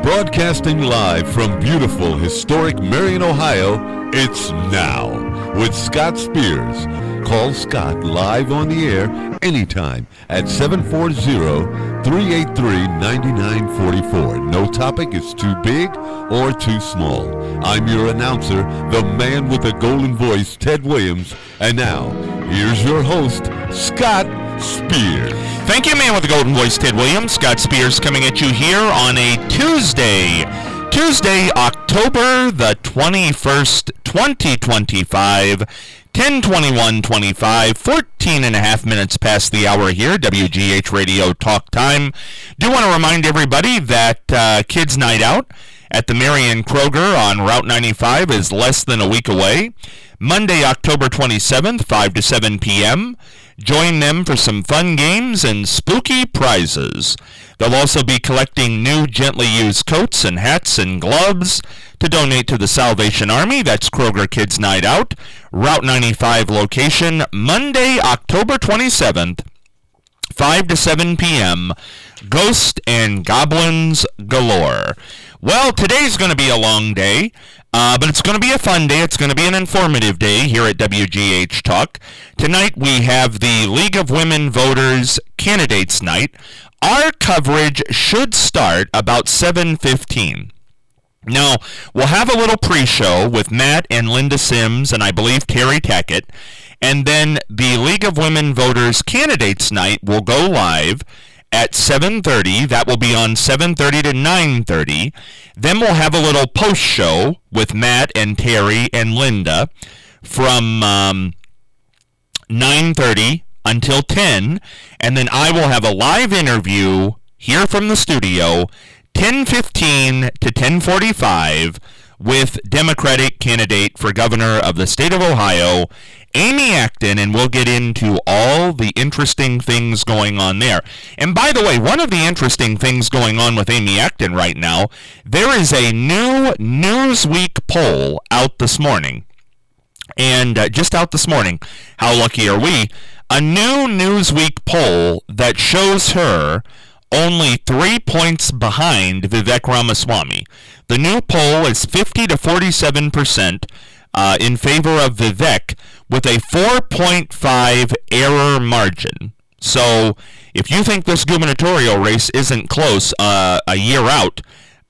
Broadcasting live from beautiful, historic Marion, Ohio, it's Now with Scott Spears. Call Scott live on the air anytime at 740-383-9944. No topic is too big or too small. I'm your announcer, the man with the golden voice, Ted Williams. And now, here's your host, Scott Spears. Thank you, man with the golden voice, Ted Williams. Scott Spears coming at you here on a Tuesday, October the 21st, 2025, 10:21:25, 14 and a half minutes past the hour here, WGH Radio Talk Time. Do want to remind everybody that Kids Night Out at the Marion Kroger on Route 95 is less than a week away. Monday, October 27th, 5 to 7 p.m. Join them for some fun games and spooky prizes. They'll also be collecting new gently used coats and hats and gloves to donate to the Salvation Army. That's Kroger Kids Night Out, Route 95 location, Monday, October 27th, 5 to 7 p.m. Ghost and Goblins galore. Well, today's going to be a long day, but it's going to be a fun day. It's going to be an informative day here at WGH Talk. Tonight we have the League of Women Voters Candidates Night. Our coverage should start about 7:15. Now, we'll have a little pre-show with Matt and Linda Sims and I believe Terry Tackett, and then the League of Women Voters Candidates Night will go live at 7:30. That will be on 7:30 to 9:30. Then we'll have a little post-show with Matt and Terry and Linda from 9:30 until 10. And then I will have a live interview here from the studio, 10:15 to 10:45, with Democratic candidate for governor of the state of Ohio, Amy Acton, and we'll get into all the interesting things going on there. And by the way, one of the interesting things going on with Amy Acton right now, there is a new Newsweek poll out this morning. And just out this morning, how lucky are we? A new Newsweek poll that shows her only 3 points behind Vivek Ramaswamy. The new poll is 50 to 47% in favor of Vivek, with a 4.5 error margin. So if you think this gubernatorial race isn't close a year out,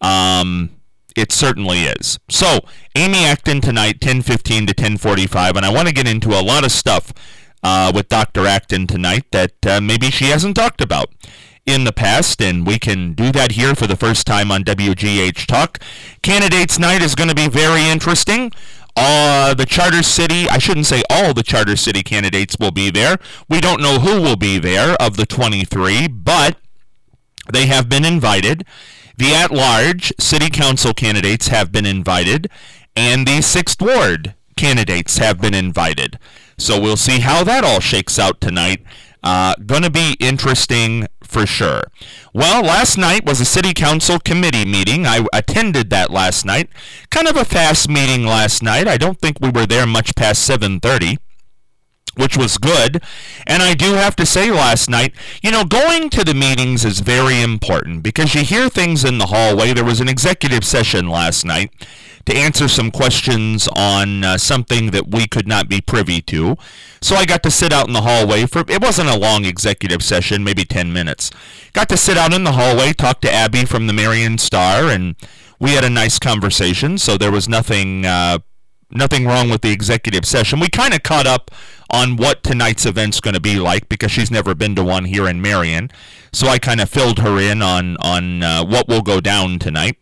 it certainly is. So Amy Acton tonight, 10:15 to 10:45, and I want to get into a lot of stuff with Dr. Acton tonight that maybe she hasn't talked about in the past, and we can do that here for the first time on WGH Talk. Candidates Night is going to be very interesting. The Charter City, I shouldn't say all the Charter City candidates will be there. We don't know who will be there of the 23, but they have been invited. The at-large city council candidates have been invited, and the 6th Ward candidates have been invited. So we'll see how that all shakes out tonight. Going to be interesting for sure. Well, last night was a city council committee meeting. I attended that last night. Kind of a fast meeting last night. I don't think we were there much past 7:30. Which was good. And I do have to say last night, going to the meetings is very important because you hear things in the hallway. There was an executive session last night to answer some questions on something that we could not be privy to. So I got to sit out in the hallway it wasn't a long executive session, maybe 10 minutes. Got to sit out in the hallway, talk to Abby from the Marion Star, and we had a nice conversation. So there was nothing wrong with the executive session. We kind of caught up on what tonight's event's going to be like because she's never been to one here in Marion. So I kind of filled her in on what will go down tonight.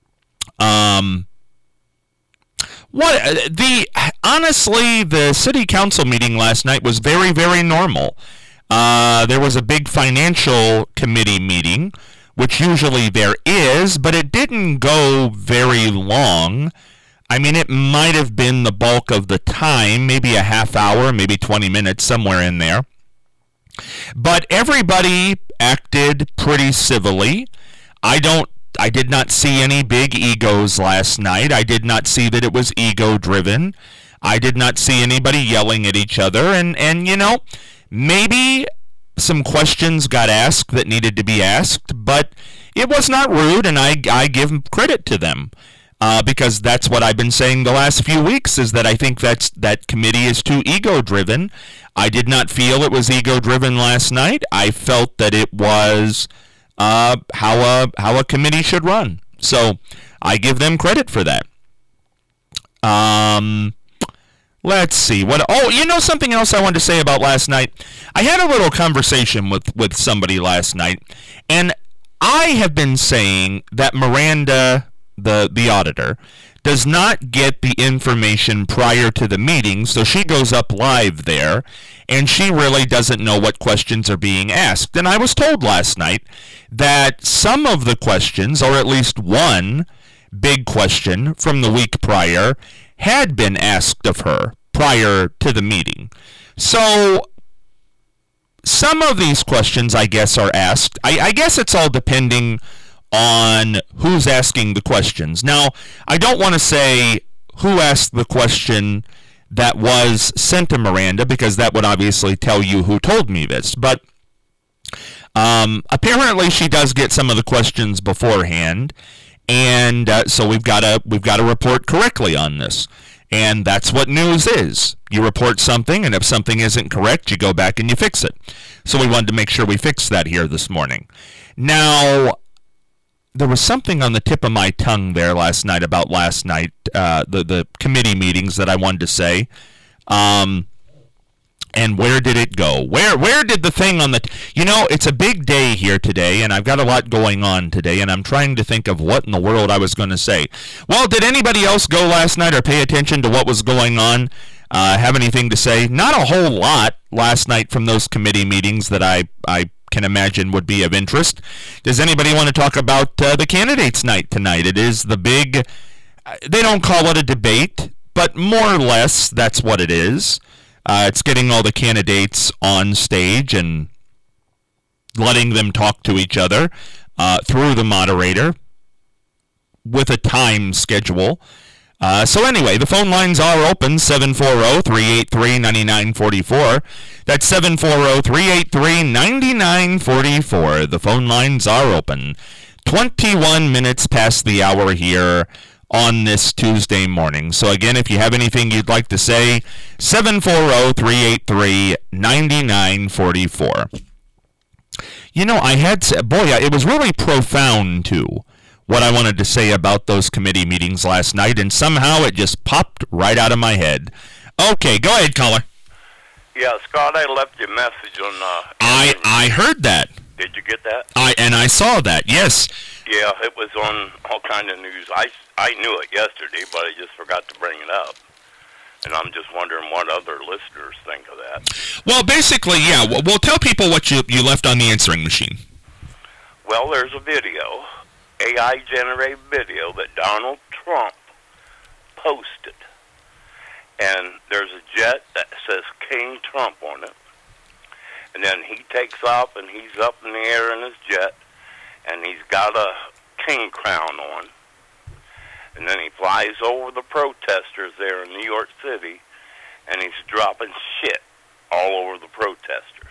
Honestly, the city council meeting last night was very, very normal. There was a big financial committee meeting, which usually there is, but it didn't go very long. I mean, it might have been the bulk of the time, maybe a half hour, maybe 20 minutes, somewhere in there. But everybody acted pretty civilly. I did not see any big egos last night. I did not see that it was ego-driven. I did not see anybody yelling at each other. And maybe some questions got asked that needed to be asked, but it was not rude, and I give credit to them. Because that's what I've been saying the last few weeks, is that I think that committee is too ego-driven. I did not feel it was ego-driven last night. I felt that it was how a committee should run. So I give them credit for that. Let's see. Something else I wanted to say about last night. I had a little conversation with somebody last night, and I have been saying that Miranda, the auditor, does not get the information prior to the meeting, so she goes up live there, and she really doesn't know what questions are being asked. And I was told last night that some of the questions, or at least one big question from the week prior, had been asked of her prior to the meeting. So some of these questions, I guess, are asked. I guess it's all depending on who's asking the questions. Now, I don't want to say who asked the question that was sent to Miranda, because that would obviously tell you who told me this. But apparently she does get some of the questions beforehand, and so we've got to report correctly on this. And that's what news is. You report something, and if something isn't correct, you go back and you fix it. So we wanted to make sure we fixed that here this morning. Now, there was something on the tip of my tongue there last night about last night, the committee meetings that I wanted to say. And where did it go? Where did the thing on the... it's a big day here today, and I've got a lot going on today, and I'm trying to think of what in the world I was going to say. Well, did anybody else go last night or pay attention to what was going on? Have anything to say? Not a whole lot last night from those committee meetings that I can imagine would be of interest. Does anybody want to talk about the candidates' night tonight? It is the big... they don't call it a debate, but more or less that's what it is. It's getting all the candidates on stage and letting them talk to each other through the moderator with a time schedule. So anyway, the phone lines are open, 740-383-9944. That's 740-383-9944. The phone lines are open. 21 minutes past the hour here on this Tuesday morning. So again, if you have anything you'd like to say, 740-383-9944. It was really profound too, what I wanted to say about those committee meetings last night, and somehow it just popped right out of my head. Okay, go ahead, caller. Yeah, Scott, I left you a message on... I heard that. Did you get that? I saw that, yes. Yeah, it was on all kind of news. I knew it yesterday, but I just forgot to bring it up. And I'm just wondering what other listeners think of that. Well, basically, yeah. Well, tell people what you left on the answering machine. Well, there's a video, AI-generated video that Donald Trump posted. And there's a jet that says King Trump on it. And then he takes off, and he's up in the air in his jet, and he's got a king crown on. And then he flies over the protesters there in New York City, and he's dropping shit all over the protesters.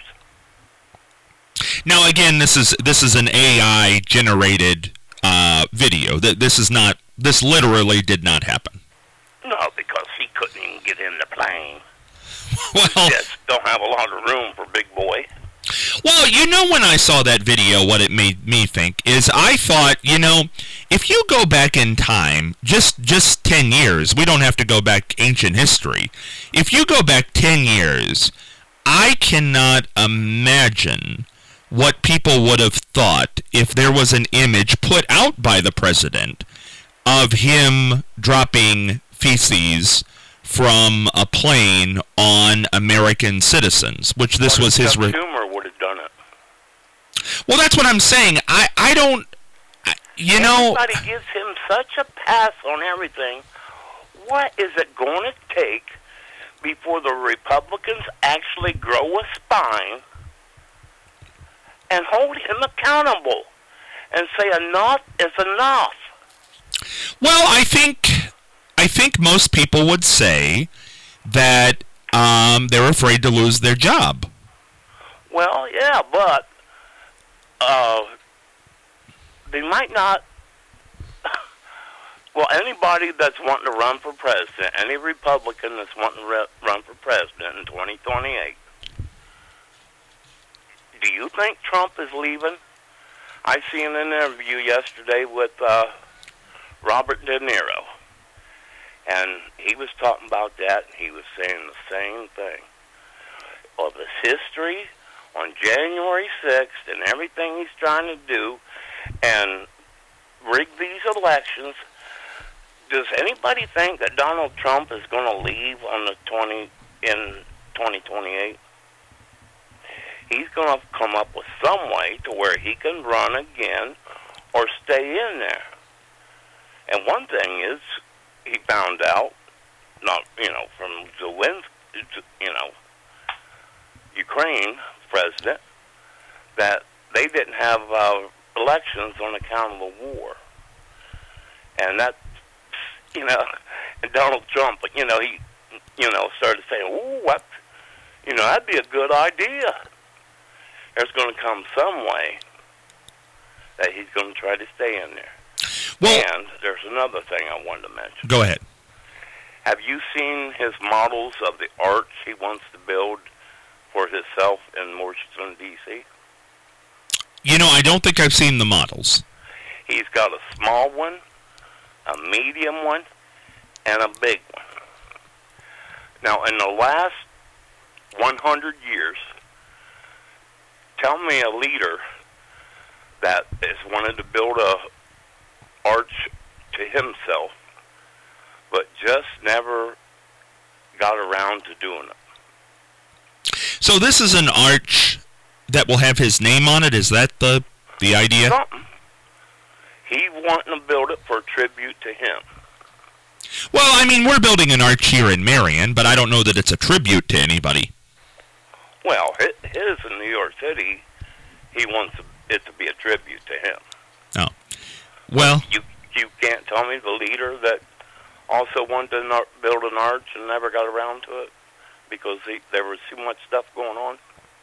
Now, again, this is an AI-generated video. This literally did not happen. No, because he couldn't even get in the plane. Well, Jets don't have a lot of room for Big Boy. Well, when I saw that video, what it made me think is I thought, if you go back in time, just 10 years, we don't have to go back ancient history. If you go back 10 years, I cannot imagine what people would have thought if there was an image put out by the president of him dropping feces from a plane on American citizens, which this was his... Schumer would have done it. Well, that's what I'm saying. I don't... Everybody gives him such a pass on everything. What is it going to take before the Republicans actually grow a spine and hold him accountable and say enough is enough? Well, I think most people would say that they're afraid to lose their job. Well, yeah, but they might not. Well, anybody that's wanting to run for president, any Republican that's wanting to run for president in 2028, do you think Trump is leaving? I seen an interview yesterday with Robert De Niro, and he was talking about that, and he was saying the same thing. Of his history on January 6th and everything he's trying to do and rig these elections, does anybody think that Donald Trump is going to leave on in 2028? He's going to come up with some way to where he can run again or stay in there. And one thing is, he found out, from Zelensky, Ukraine president, that they didn't have elections on account of the war. And that, and Donald Trump, he, started saying, ooh, what, that'd be a good idea. There's going to come some way that he's going to try to stay in there. Well, and there's another thing I wanted to mention. Go ahead. Have you seen his models of the arch he wants to build for himself in Washington, D.C.? I don't think I've seen the models. He's got a small one, a medium one, and a big one. Now, in the last 100 years, tell me a leader that has wanted to build a arch to himself, but just never got around to doing it. So this is an arch that will have his name on it? Is that the idea? Something. He wanting to build it for a tribute to him. Well, we're building an arch here in Marion, but I don't know that it's a tribute to anybody. Well, his in New York City, he wants it to be a tribute to him. Oh. Well, you can't tell me the leader that also wanted to build an arch and never got around to it because there was too much stuff going on?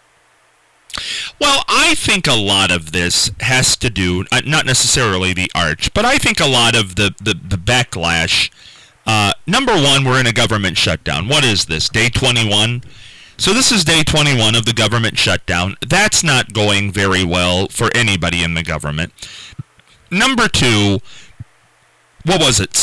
Well, I think a lot of this has to do, not necessarily the arch, but I think a lot of the backlash. Number one, we're in a government shutdown. What is this, day 21? So this is day 21 of the government shutdown. That's not going very well for anybody in the government. Number two, what was it?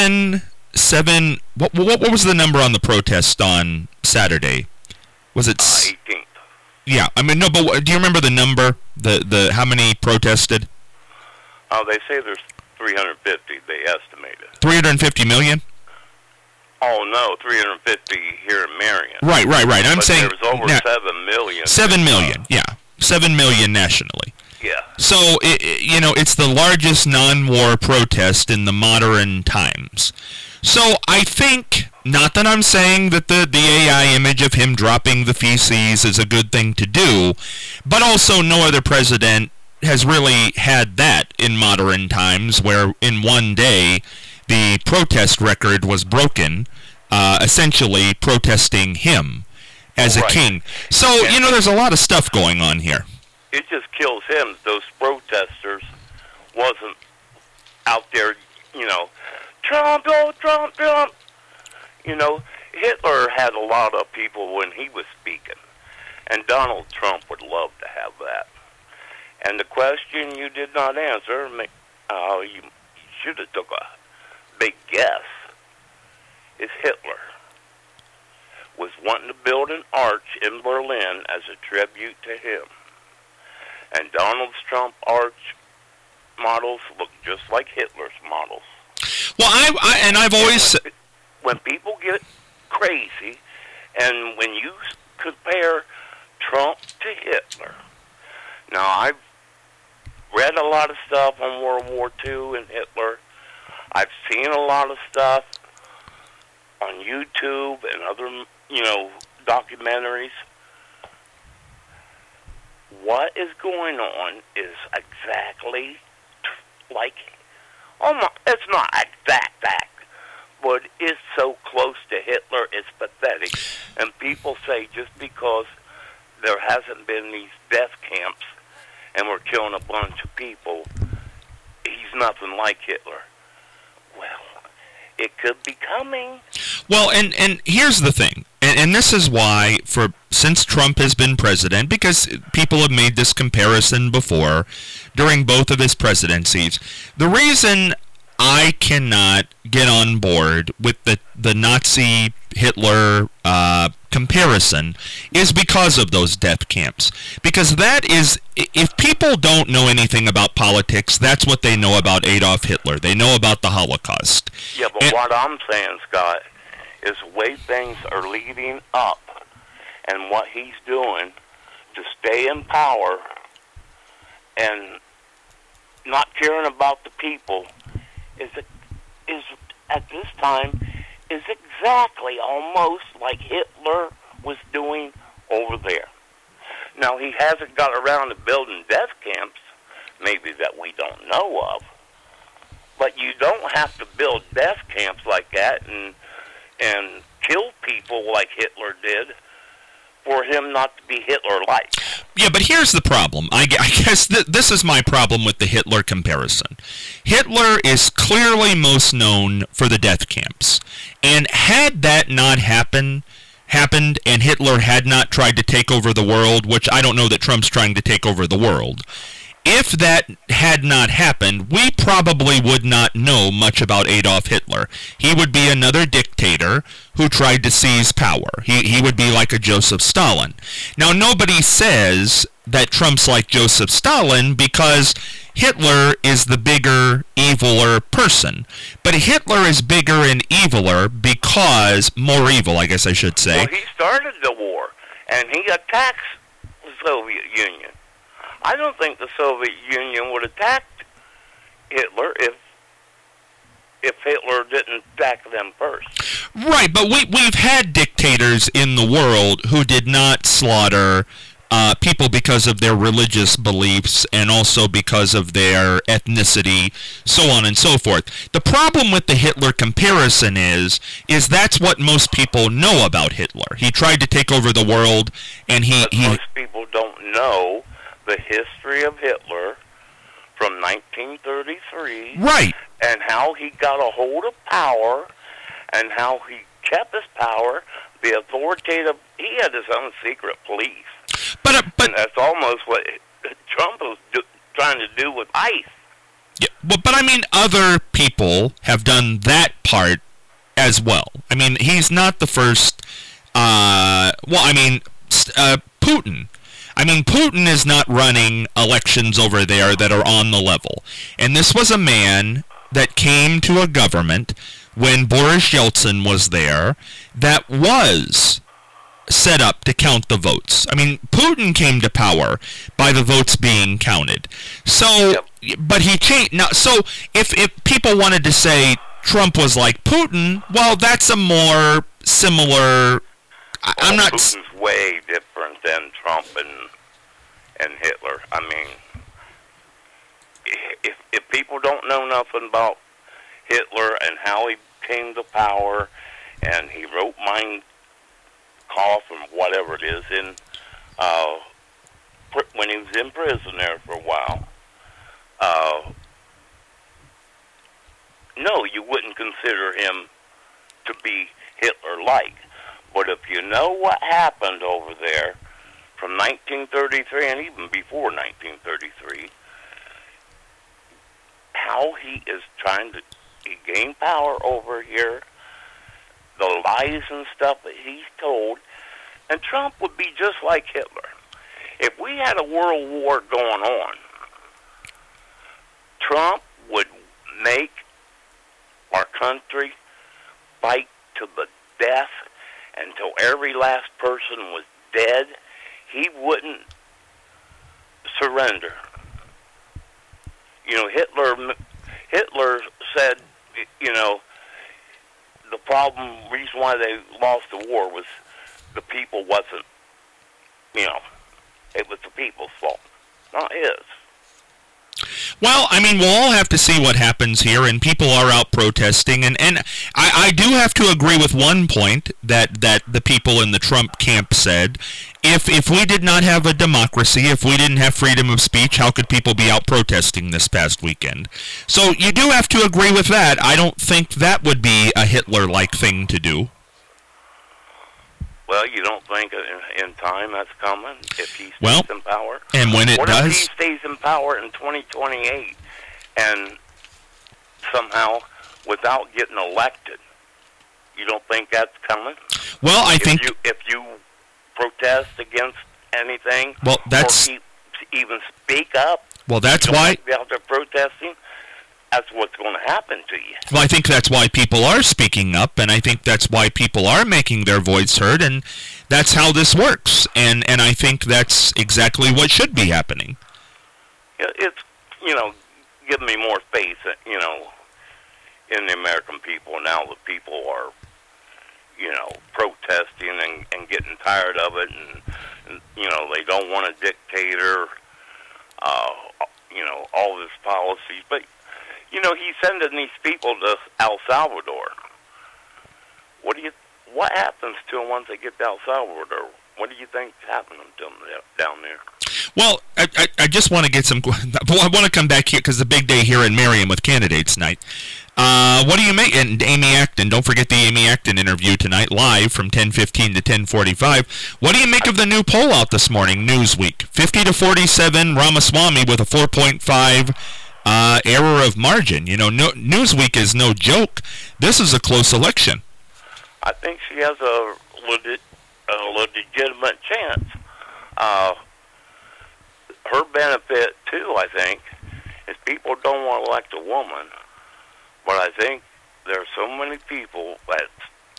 What was the number on the protest on Saturday? Was it 18th? Yeah, no, but do you remember the number? The how many protested? Oh, they say there's 350. They estimated 350 million. Oh no, 350 here in Marion. Right. I'm saying there's over 7 million. 7 million, yeah, 7 million nationally. Yeah. So it's the largest non-war protest in the modern times. So I think, not that I'm saying that the AI image of him dropping the feces is a good thing to do, but also no other president has really had that in modern times, where in one day the protest record was broken, essentially protesting him as a king. So, there's a lot of stuff going on here. It just kills him. Those protesters wasn't out there, Trump, oh, Trump, Trump. Hitler had a lot of people when he was speaking, and Donald Trump would love to have that. And the question you did not answer, you should have took a big guess, is Hitler was wanting to build an arch in Berlin as a tribute to him. And Donald Trump arch models look just like Hitler's models. Well, I've always... When people get crazy, and when you compare Trump to Hitler... Now, I've read a lot of stuff on World War II and Hitler. I've seen a lot of stuff on YouTube and other, documentaries. What is going on is exactly like, it's not exact, but it's so close to Hitler, it's pathetic. And people say just because there hasn't been these death camps and we're killing a bunch of people, nothing like Hitler. Well, it could be coming. Well, and here's the thing, and this is why, since Trump has been president, because people have made this comparison before during both of his presidencies, the reason I cannot get on board with the Nazi Hitler comparison is because of those death camps. Because that is, if people don't know anything about politics, that's what they know about Adolf Hitler. They know about the Holocaust. Yeah, but what I'm saying, Scott, is the way things are leading up and what he's doing to stay in power and not caring about the people is at this time is exactly almost like Hitler was doing over there. Now, he hasn't got around to building death camps, maybe that we don't know of, but you don't have to build death camps like that and kill people like Hitler did for him not to be Hitler-like. Yeah, but here's the problem. I guess this is my problem with the Hitler comparison. Hitler is clearly most known for the death camps. And had that not happened and Hitler had not tried to take over the world, which I don't know that Trump's trying to take over the world, if that had not happened, we probably would not know much about Adolf Hitler. He would be another dictator who tried to seize power. He would be like a Joseph Stalin. Now, nobody says that Trump's like Joseph Stalin because Hitler is the bigger, eviler person. But Hitler is bigger and eviler because, more evil, I guess I should say. Well, he started the war, and he attacks the Soviet Union. I don't think the Soviet Union would attack Hitler if Hitler didn't attack them first. Right, but we've had dictators in the world who did not slaughter people because of their religious beliefs and also because of their ethnicity, so on and so forth. The problem with the Hitler comparison is that's what most people know about Hitler. He tried to take over the world, and most people don't know the history of Hitler from 1933, right, and how he got a hold of power, and how he kept his power. The authoritative, he had his own secret police, but and that's almost what Trump was trying to do with ICE. Yeah, but I mean, other people have done that part as well. I mean, he's not the first. Putin. I mean, Putin is not running elections over there that are on the level. And this was a man that came to a government when Boris Yeltsin was there that was set up to count the votes. I mean, Putin came to power by the votes being counted. So, but he changed. Now, so if people wanted to say Trump was like Putin, well, that's a more similar... I'm not... Putin's way different than Trump and Hitler. I mean, if people don't know nothing about Hitler and how he came to power, and he wrote Mein Kampf and whatever it is when he was in prison there for a while, no, you wouldn't consider him to be Hitler-like. But if you know what happened over there from 1933 and even before 1933, how he is trying to gain power over here, the lies and stuff that he's told, and Trump would be just like Hitler. If we had a world war going on, Trump would make our country fight to the death until every last person was dead. He wouldn't surrender. You know, Hitler said, you know, the reason why they lost the war was the people wasn't, you know, it was the people's fault, not his. Well, I mean, we'll all have to see what happens here, and people are out protesting, and I do have to agree with one point that the people in the Trump camp said. If we did not have a democracy, if we didn't have freedom of speech, how could people be out protesting this past weekend? So you do have to agree with that. I don't think that would be a Hitler-like thing to do. Well, you don't think in time that's coming if he stays in power? And when it what does... What if he stays in power in 2028 and somehow, without getting elected, you don't think that's coming? Well, I think... If you protest against anything, well, that's... or even speak up, well, that's why... be out there protesting, that's what's going to happen to you. Well, I think that's why people are speaking up, and I think that's why people are making their voice heard, and that's how this works. And I think that's exactly what should be happening. It's, giving me more faith, in the American people now. The people are, protesting and getting tired of it, and they don't want a dictator, all this policies. But, he's sending these people to El Salvador. What happens to them once they get to El Salvador? What do you think's happening to them down there? Well, I just want to get some... I want to come back here because it's a big day here in Merriam with candidates night. What do you make... And Amy Acton, don't forget the Amy Acton interview tonight, live from 10:15 to 10:45. What do you make of the new poll out this morning, Newsweek? 50-47, Ramaswamy with a 4.5 error of margin. Newsweek is no joke. This is a close election. I think she has a legitimate chance. Her benefit, too, I think, is people don't want to elect a woman, but I think there are so many people that,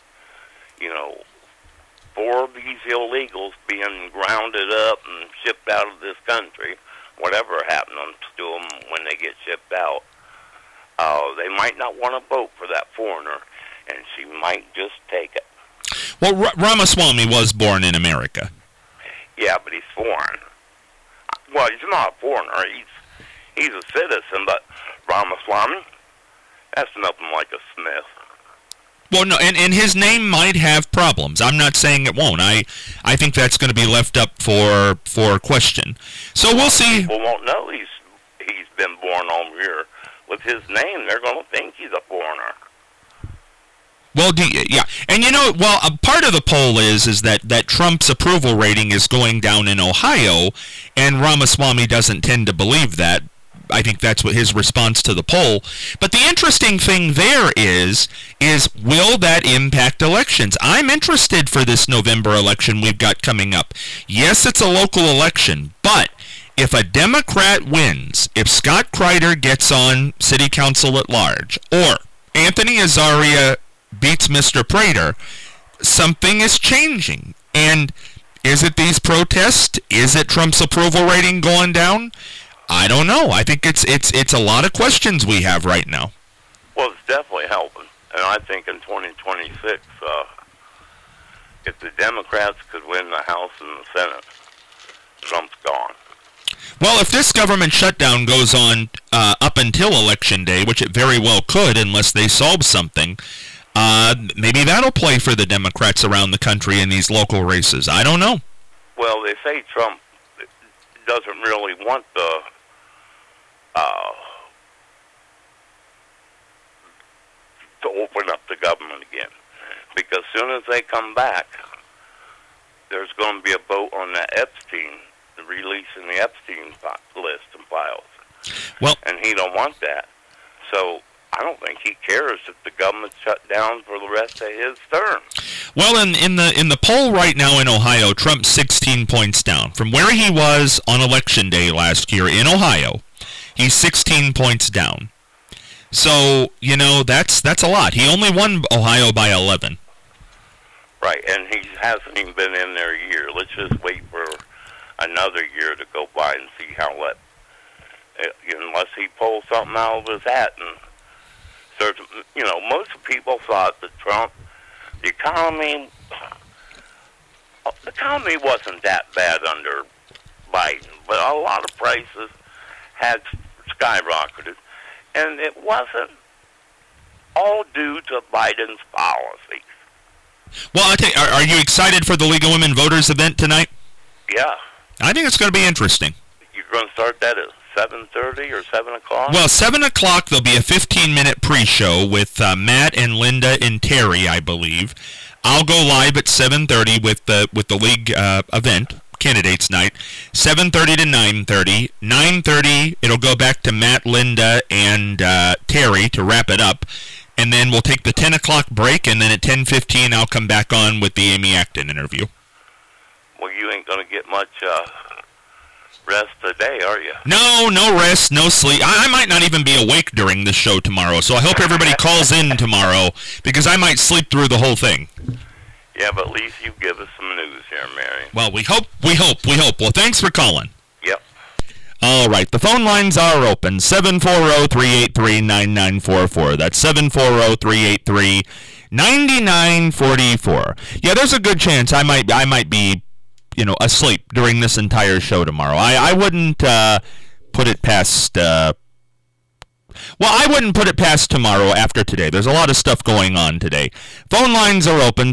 for these illegals being grounded up and shipped out of this country, whatever happens to them when they get shipped out, they might not want to vote for that foreigner, and she might just take it. Well, Ramaswamy was born in America. Yeah, but he's foreign. Well, he's not a foreigner. He's a citizen, but Ramaswamy, that's nothing like a Smith. Well, no, and his name might have problems. I'm not saying it won't. I think that's going to be left up for question. So we'll see. People won't know he's been born over here. With his name, they're going to think he's a foreigner. Well, yeah, and part of the poll is that Trump's approval rating is going down in Ohio, and Ramaswamy doesn't tend to believe that. I think that's what his response to the poll. But the interesting thing there is will that impact elections? I'm interested for this November election we've got coming up. Yes, it's a local election, but if a Democrat wins, if Scott Kreider gets on city council at large, or Anthony Azaria beats Mr. Prater, something is changing. And is it these protests? Is it Trump's approval rating going down? I don't know. I think it's a lot of questions we have right now. Well, it's definitely helping. And I think in 2026, if the Democrats could win the House and the Senate, Trump's gone. Well, if this government shutdown goes on up until Election Day, which it very well could unless they solve something, maybe that'll play for the Democrats around the country in these local races. I don't know. Well, they say Trump doesn't really want to open up the government again, because as soon as they come back, there's going to be a vote on the Epstein, releasing the Epstein list and files. Well, and he don't want that. So I don't think he cares if the government's shut down for the rest of his term. Well, in the poll right now in Ohio, Trump's 16 points down from where he was on Election Day last year in Ohio. He's 16 points down. So, that's a lot. He only won Ohio by 11. Right, and he hasn't even been in there a year. Let's just wait for another year to go by and see how unless he pulls something out of his hat. And most people thought that Trump, the economy wasn't that bad under Biden, but a lot of prices had skyrocketed, and it wasn't all due to Biden's policies. Well, I tell you, are you excited for the League of Women Voters event tonight? Yeah. I think it's going to be interesting. You're going to start that at 7:30 or 7 o'clock? Well, 7 o'clock, there'll be a 15-minute pre-show with Matt and Linda and Terry, I believe. I'll go live at 7:30 with the League event, Candidates Night, 7:30 to 9:30. 9:30, it'll go back to Matt, Linda, and Terry to wrap it up. And then we'll take the 10 o'clock break, and then at 10:15, I'll come back on with the Amy Acton interview. Well, you ain't going to get much rest today, are you? No rest, no sleep. I might not even be awake during this show tomorrow, so I hope everybody calls in tomorrow, because I might sleep through the whole thing. Yeah, but at least you give us some news here, Mary. Well, we hope. Well, thanks for calling. Yep. All right, the phone lines are open, 740-383-9944. That's 740-383-9944. Yeah, there's a good chance I might be, asleep during this entire show tomorrow. I wouldn't put it past... I wouldn't put it past tomorrow after today. There's a lot of stuff going on today. Phone lines are open,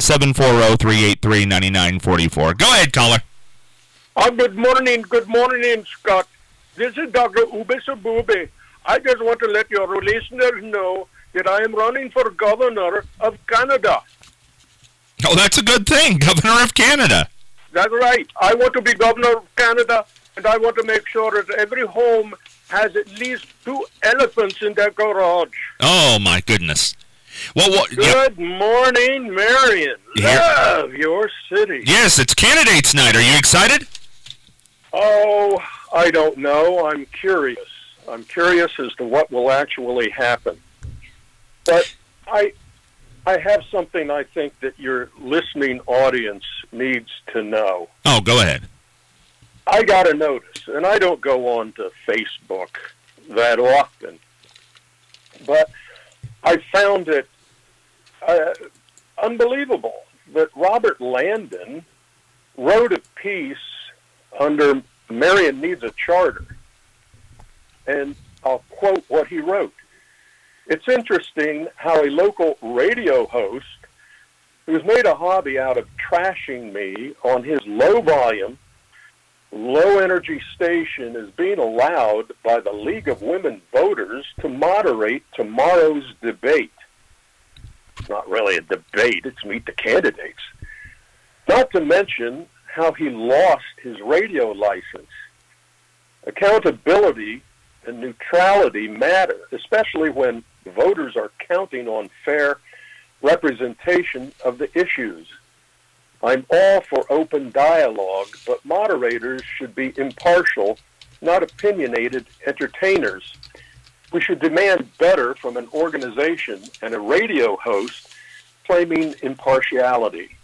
740-383-9944. Go ahead, caller. Good morning, Scott. This is Dr. Ube Sabube. I just want to let your listeners know that I am running for governor of Canada. Oh, that's a good thing, governor of Canada. That's right. I want to be governor of Canada, and I want to make sure that every home has at least 2 elephants in their garage. Oh, my goodness. Well, Good morning, Marion. Love your city. Yes, it's Candidates Night. Are you excited? Oh, I don't know. I'm curious. I'm curious as to what will actually happen. But I have something I think that your listening audience needs to know. Oh, go ahead. I got a notice, and I don't go on to Facebook that often, but I found it unbelievable that Robert Landon wrote a piece under Marion Needs a Charter, and I'll quote what he wrote. It's interesting how a local radio host who's made a hobby out of trashing me on his low-volume, low-energy station is being allowed by the League of Women Voters to moderate tomorrow's debate. It's not really a debate, it's meet the candidates. Not to mention how he lost his radio license. Accountability and neutrality matter, especially when voters are counting on fair representation of the issues. I'm all for open dialogue, but moderators should be impartial, not opinionated entertainers. We should demand better from an organization and a radio host claiming impartiality.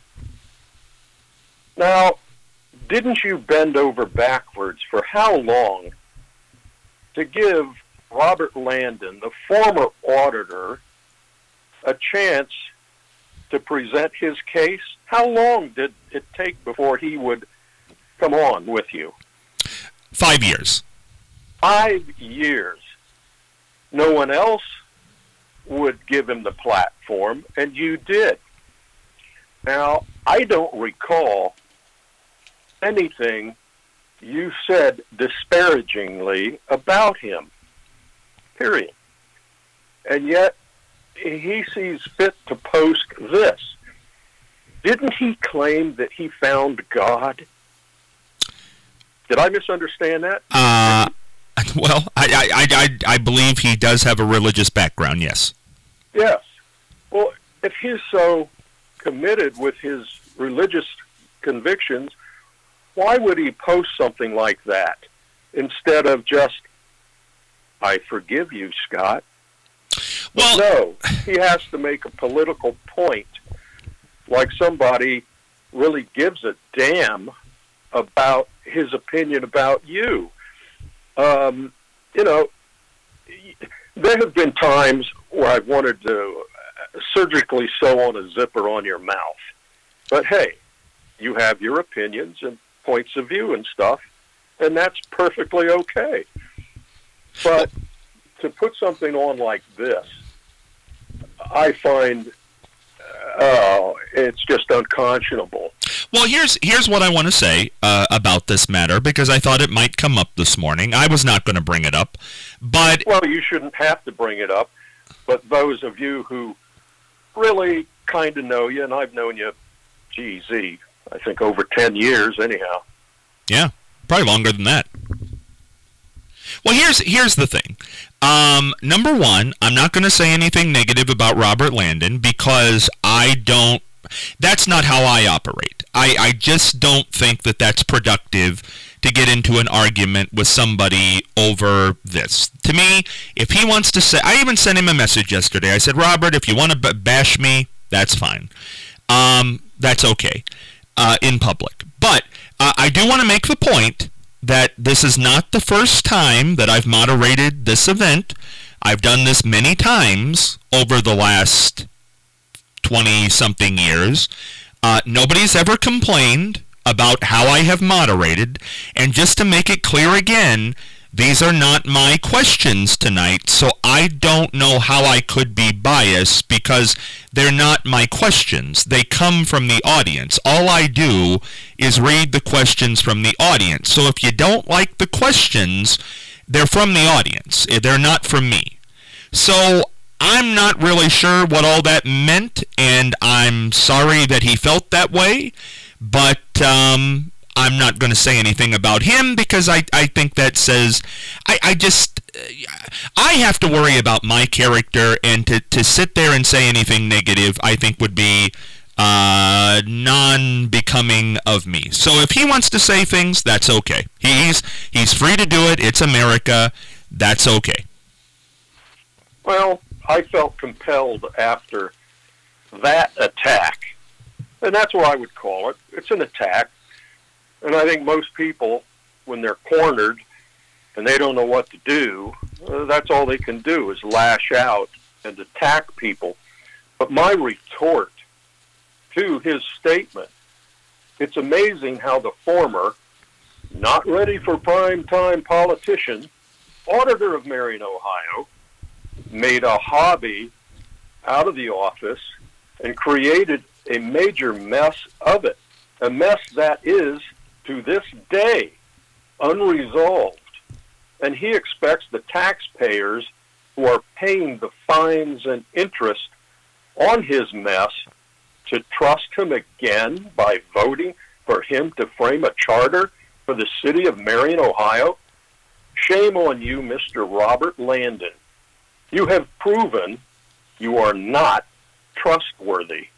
Now, didn't you bend over backwards for how long to give Robert Landon, the former auditor, a chance to present his case? How long did it take before he would come on with you? 5 years. 5 years. No one else would give him the platform, and you did. Now, I don't recall anything you said disparagingly about him, period. And yet, he sees fit to post this. Didn't he claim that he found God? Did I misunderstand that? Well, I believe he does have a religious background, yes. Yes. Well, if he's so committed with his religious convictions, why would he post something like that instead of just, I forgive you, Scott? Well, no, he has to make a political point, like somebody really gives a damn about his opinion about you. There have been times where I've wanted to surgically sew on a zipper on your mouth. But hey, you have your opinions and points of view and stuff, and that's perfectly okay. But to put something on like this, I find it's just unconscionable. Well, here's what I want to say about this matter, because I thought it might come up this morning. I was not going to bring it up, but... Well, you shouldn't have to bring it up, but those of you who really kind of know you, and I've known you, I think over 10 years anyhow. Yeah, probably longer than that. Well, here's the thing. Number one, I'm not going to say anything negative about Robert Landon, because that's not how I operate. I just don't think that that's productive to get into an argument with somebody over this. To me, if he wants to say, I even sent him a message yesterday. I said, Robert, if you want to bash me, that's fine. That's okay in public. But I do want to make the point that this is not the first time that I've moderated this event. I've done this many times over the last 20-something years. Nobody's ever complained about how I have moderated. And just to make it clear again, these are not my questions tonight, so I don't know how I could be biased, because they're not my questions. They come from the audience. All I do is read the questions from the audience. So if you don't like the questions, they're from the audience. They're not from me. So I'm not really sure what all that meant, and I'm sorry that he felt that way, but I'm not going to say anything about him, because I think that says, I have to worry about my character, and to sit there and say anything negative, I think would be non-becoming of me. So if he wants to say things, that's okay. He's free to do it. It's America. That's okay. Well, I felt compelled after that attack, and that's what I would call it. It's an attack. And I think most people, when they're cornered and they don't know what to do, that's all they can do is lash out and attack people. But my retort to his statement, it's amazing how the former, not ready for prime time politician, auditor of Marion, Ohio, made a hobby out of the office and created a major mess of it. A mess that is, to this day, unresolved. And he expects the taxpayers who are paying the fines and interest on his mess to trust him again by voting for him to frame a charter for the city of Marion, Ohio. Shame on you, Mr. Robert Landon. You have proven you are not trustworthy.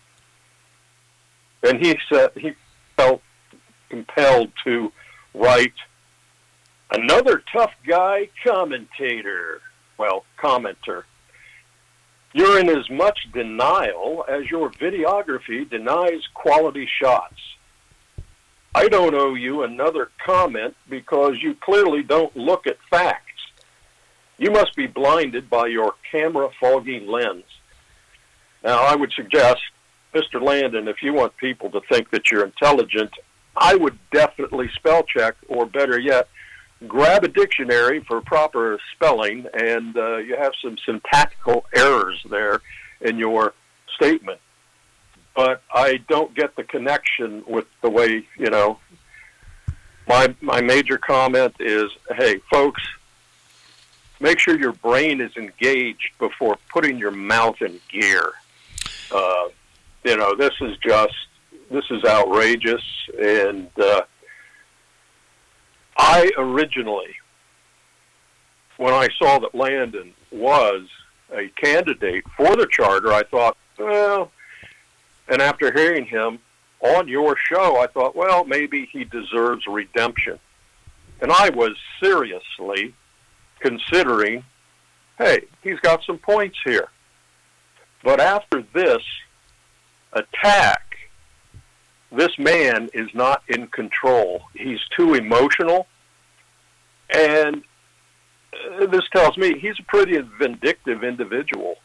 And he said he felt compelled to write, another tough guy commentator. Well, commenter. You're in as much denial as your videography denies quality shots. I don't owe you another comment because you clearly don't look at facts. You must be blinded by your camera foggy lens. Now, I would suggest, Mr. Landon, if you want people to think that you're intelligent, I would definitely spell check, or better yet, grab a dictionary for proper spelling, and you have some syntactical errors there in your statement. But I don't get the connection with the way, my major comment is, hey, folks, make sure your brain is engaged before putting your mouth in gear. This is outrageous, and I originally, when I saw that Landon was a candidate for the charter, I thought, well, and after hearing him on your show, I thought, well, maybe he deserves redemption. And I was seriously considering, hey, he's got some points here. But after this attack, this man is not in control. He's too emotional. And this tells me he's a pretty vindictive individual.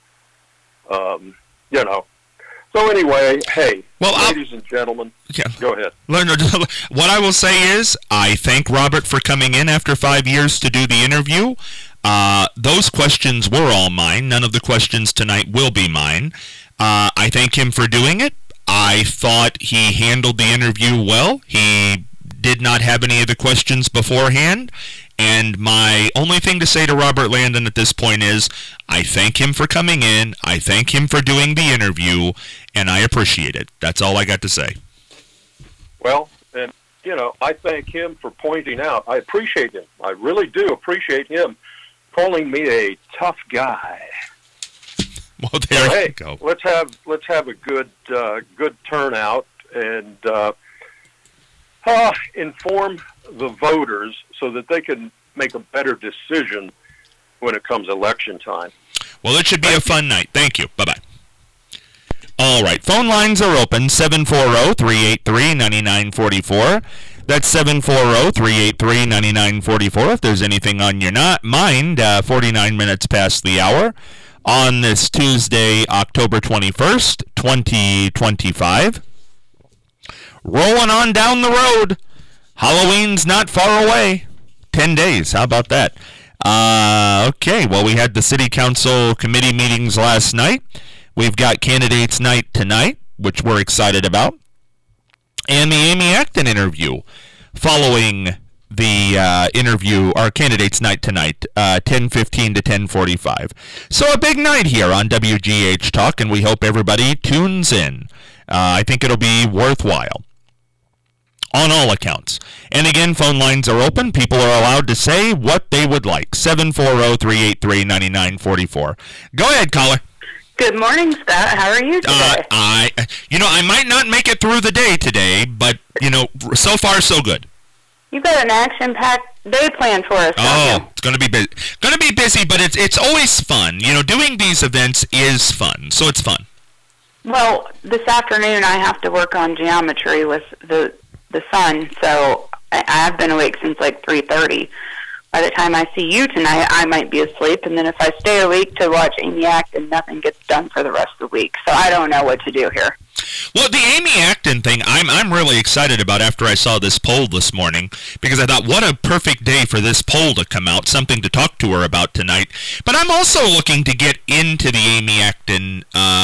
So anyway, hey, ladies and gentlemen, go ahead. What I will say is, I thank Robert for coming in after 5 years to do the interview. Those questions were all mine. None of the questions tonight will be mine. I thank him for doing it. I thought he handled the interview well. He did not have any of the questions beforehand. And my only thing to say to Robert Landon at this point is, I thank him for coming in, I thank him for doing the interview, and I appreciate it. That's all I got to say. Well, and, I thank him for pointing out. I appreciate him. I really do appreciate him calling me a tough guy. Well, there you go. Let's have a good turnout and inform the voters so that they can make a better decision when it comes election time. Well, it should be a fun night. Thank you. Bye-bye. All right. Phone lines are open, 740-383-9944. That's 740-383-9944. If there's anything on your mind, 49 minutes past the hour on this Tuesday, October 21st, 2025. Rolling on down the road. Halloween's not far away. 10 days. How about that? Okay, well, we had the City Council committee meetings last night. We've got Candidates Night tonight, which we're excited about. And the Amy Acton interview following the interview, our Candidates Night tonight, 10:15 to 10:45. So a big night here on WGH Talk, and we hope everybody tunes in. I think it'll be worthwhile on all accounts. And again, phone lines are open. People are allowed to say what they would like. 740-383-9944. Go ahead, caller. Good morning, Scott. How are you today? I might not make it through the day today, but, so far so good. You got an action-packed day planned for us. It's going to be busy. But it's always fun. Doing these events is fun, so it's fun. Well, this afternoon I have to work on geometry with the son, so I've been awake since like 3:30. By the time I see you tonight, I might be asleep, and then if I stay awake to watch Amy Acton, nothing gets done for the rest of the week. So I don't know what to do here. Well, the Amy Acton thing, I'm really excited about after I saw this poll this morning, because I thought, what a perfect day for this poll to come out, something to talk to her about tonight. But I'm also looking to get into the Amy Acton.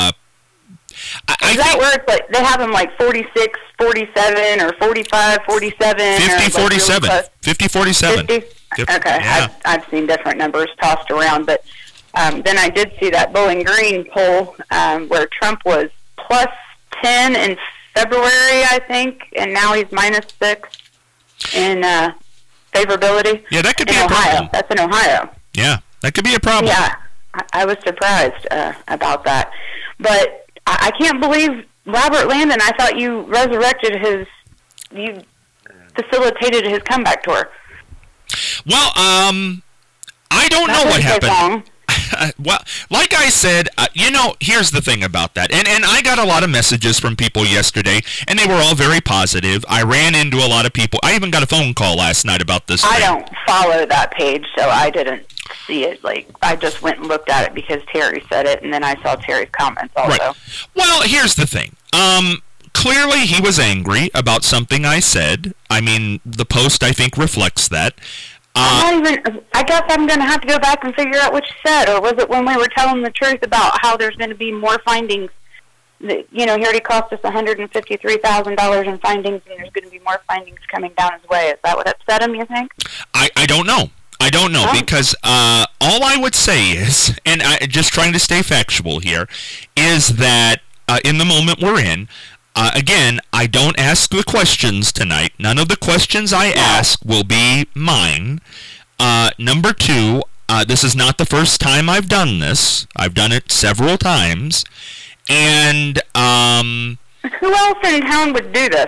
Is that where it's like they have them like 46, 47, or 45, 47? 50, 47. 50, 47. 50? Okay, yeah. I've seen different numbers tossed around, but then I did see that Bowling Green poll where Trump was plus 10 in February, I think, and now he's minus 6 in favorability. Yeah, that could be a Ohio. problem. That's in Ohio. Yeah, that could be a problem. Yeah, I was surprised about that. But I can't believe Robert Landon. I thought you facilitated his comeback tour. Well, I don't know what happened. Well, like I said, here's the thing about that. And I got a lot of messages from people yesterday, and they were all very positive. I ran into a lot of people. I even got a phone call last night about this I don't follow that page, so I didn't see it. Like, I just went and looked at it because Terry said it, and then I saw Terry's comments also. Right. Well, here's the thing. Clearly he was angry about something I said. I mean, the post, I think, reflects that. I guess I'm going to have to go back and figure out what you said, or was it when we were telling the truth about how there's going to be more findings? That, he already cost us $153,000 in findings, and there's going to be more findings coming down his way. Is that what upset him, you think? I don't know. Because all I would say is, and just trying to stay factual here, is that in the moment we're in, again, I don't ask the questions tonight. None of the questions I ask will be mine. Number two, this is not the first time I've done this. I've done it several times. And who else in town would do this?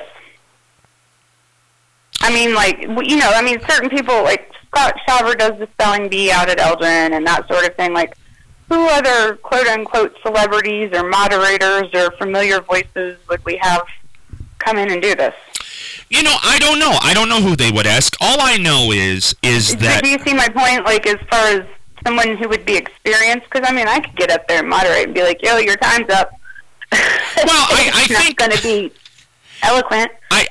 I mean, certain people, like Scott Shaver does the spelling bee out at Elgin and that sort of thing. Like, who other quote-unquote celebrities or moderators or familiar voices would we have come in and do this? I don't know. I don't know who they would ask. All I know is that... Do you see my point, like, as far as someone who would be experienced? Because, I could get up there and moderate and be like, yo, your time's up. Well, I think... It's not going to be eloquent.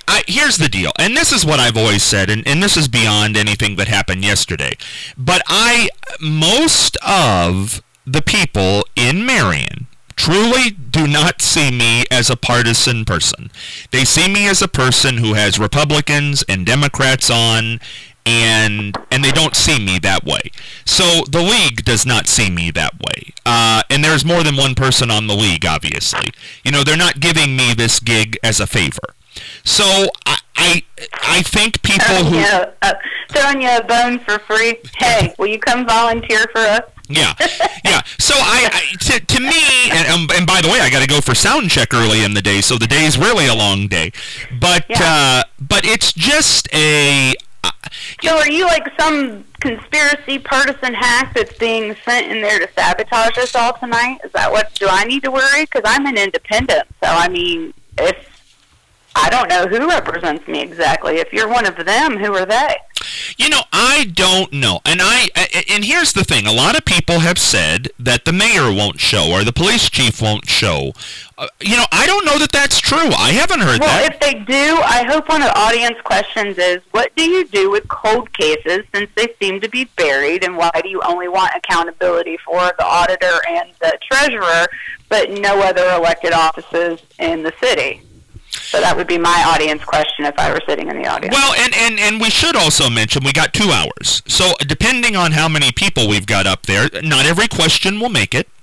here's the deal, and this is what I've always said, and this is beyond anything that happened yesterday. But most of the people in Marion truly do not see me as a partisan person. They see me as a person who has Republicans and Democrats on, and they don't see me that way. So the League does not see me that way. And there's more than one person on the League, obviously. They're not giving me this gig as a favor. So I think people who... throwing you a bone for free. Hey, will you come volunteer for us? Yeah. So to me, and by the way, I got to go for sound check early in the day, so the day's really a long day. But it's just a... So are you like some conspiracy partisan hack that's being sent in there to sabotage us all tonight? Is that what... Do I need to worry? Because I'm an independent, so I mean, if... I don't know who represents me exactly. If you're one of them, who are they? I don't know. And here's the thing. A lot of people have said that the mayor won't show or the police chief won't show. I don't know that that's true. I haven't heard that. Well, if they do, I hope one of the audience questions is, what do you do with cold cases since they seem to be buried, and why do you only want accountability for the auditor and the treasurer, but no other elected offices in the city? So that would be my audience question if I were sitting in the audience. Well, and we should also mention we got 2 hours. So depending on how many people we've got up there, not every question will make it.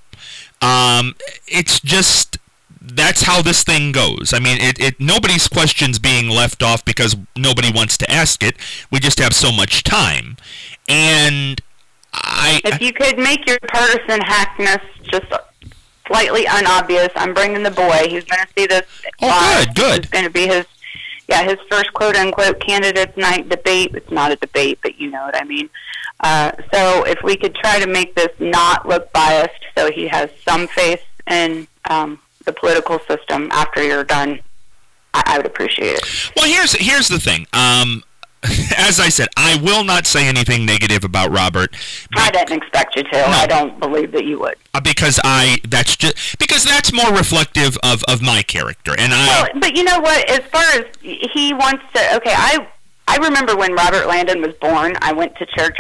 It's just, that's how this thing goes. I mean, nobody's question's being left off because nobody wants to ask it. We just have so much time. And if you could make your partisan hackness just slightly unobvious. I'm bringing the boy. He's going to see this. Oh, good. It's going to be his first quote-unquote candidates night debate. It's not a debate, but you know what I mean. So if we could try to make this not look biased so he has some faith in the political system after you're done, I would appreciate it. Well, here's the thing. As I said, I will not say anything negative about Robert. I didn't expect you to. No. I don't believe that you would. Because that's more reflective of my character. And but you know what? As far as he wants to, okay, I remember when Robert Landon was born. I went to church.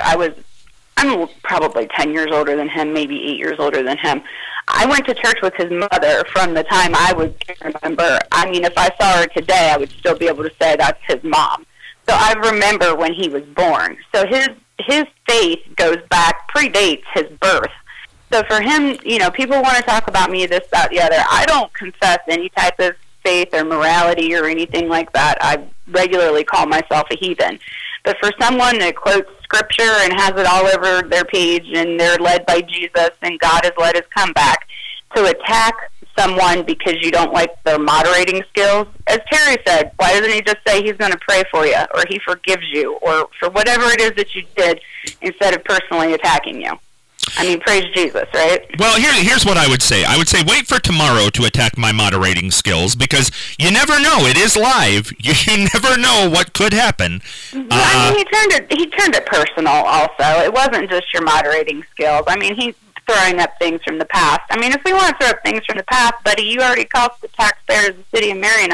I'm probably 10 years older than him, maybe 8 years older than him. I went to church with his mother from the time I can remember. I mean, if I saw her today, I would still be able to say that's his mom. So I remember when he was born. So his faith goes back, predates his birth. So for him, people want to talk about me, this, that, the other. I don't confess any type of faith or morality or anything like that. I regularly call myself a heathen. But for someone that quotes scripture and has it all over their page and they're led by Jesus and God has led us come back, to attack someone because you don't like their moderating skills, as Terry said, why doesn't he just say he's going to pray for you or he forgives you or for whatever it is that you did instead of personally attacking you? I mean, praise Jesus, right? Well, here's what I would say. I would say wait for tomorrow to attack my moderating skills because you never know. It is live. You never know what could happen. I mean, he turned it personal also. It wasn't just your moderating skills. I mean, he's throwing up things from the past. I mean, if we want to throw up things from the past, buddy, you already cost the taxpayers of the city of Marion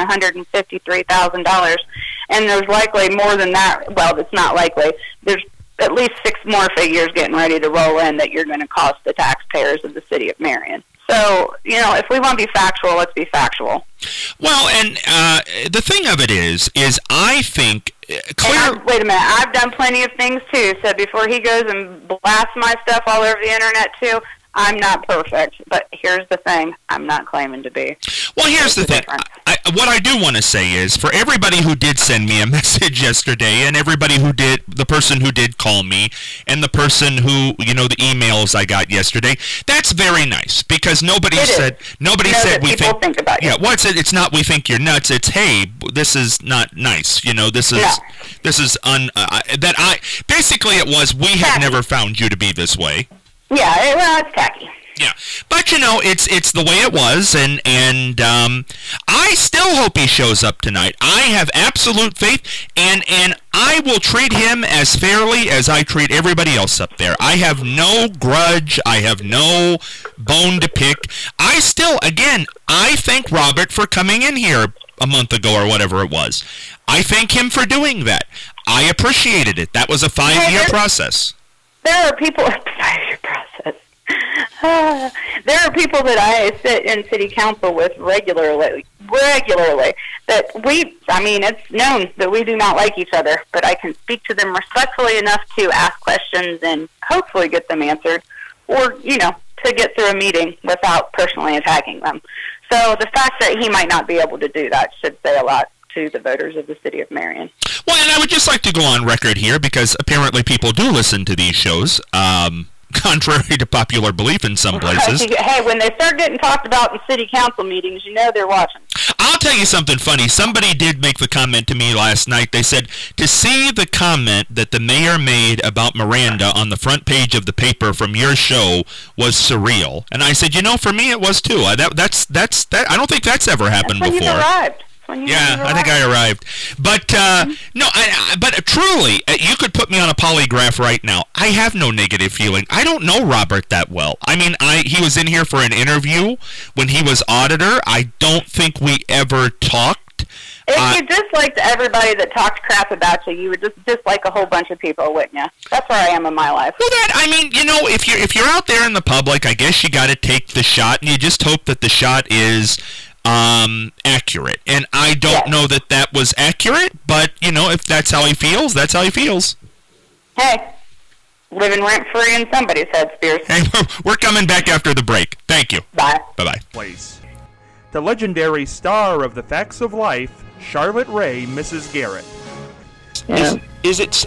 $153,000, and there's likely more than that. Well, it's not likely. There's at least 6 more figures getting ready to roll in that you're going to cost the taxpayers of the city of Marion. So, if we want to be factual, let's be factual. Well, and the thing of it is I think wait a minute, I've done plenty of things too, so before he goes and blasts my stuff all over the internet too, I'm not perfect, but here's the thing, I'm not claiming to be. Well, here's the thing. What I do want to say is, for everybody who did send me a message yesterday, and the person who did call me, and the person who, the emails I got yesterday, that's very nice, because nobody said we think about you. Yeah, well, it's not we think you're nuts, it's, hey, this is not nice, basically it was, we have never found you to be this way. Yeah, well, it's tacky. Yeah, but it's the way it was, and I still hope he shows up tonight. I have absolute faith, and I will treat him as fairly as I treat everybody else up there. I have no grudge. I have no bone to pick. I thank Robert for coming in here. a month ago or whatever it was. I thank him for doing that. I appreciated it. That was a 5-year process. There are people... 5-year process. There are people that I sit in city council with regularly, that it's known that we do not like each other, but I can speak to them respectfully enough to ask questions and hopefully get them answered, or, to get through a meeting without personally attacking them. So the fact that he might not be able to do that should say a lot to the voters of the city of Marion. Well, and I would just like to go on record here, because apparently people do listen to these shows, contrary to popular belief in some places. Hey, when they start getting talked about in city council meetings, they're watching. I'll tell you something funny. Somebody did make the comment to me last night. They said, to see the comment that the mayor made about Miranda on the front page of the paper from your show was surreal. And I said, for me it was too. That's I don't think that's ever happened before. You arrived. I think I arrived. But, but truly, you could put me on a polygraph right now. I have no negative feeling. I don't know Robert that well. I mean, he was in here for an interview when he was auditor. I don't think we ever talked. If you disliked everybody that talked crap about you, you would just dislike a whole bunch of people, wouldn't you? That's where I am in my life. Well, if you're out there in the public, I guess you got to take the shot, and you just hope that the shot is accurate. And I don't know that was accurate, but, if that's how he feels, that's how he feels. Hey, living rent-free in somebody's head, Spears. Hey, we're coming back after the break. Thank you. Bye. Bye-bye. Place. The legendary star of The Facts of Life, Charlotte Rae, Mrs. Garrett. Is it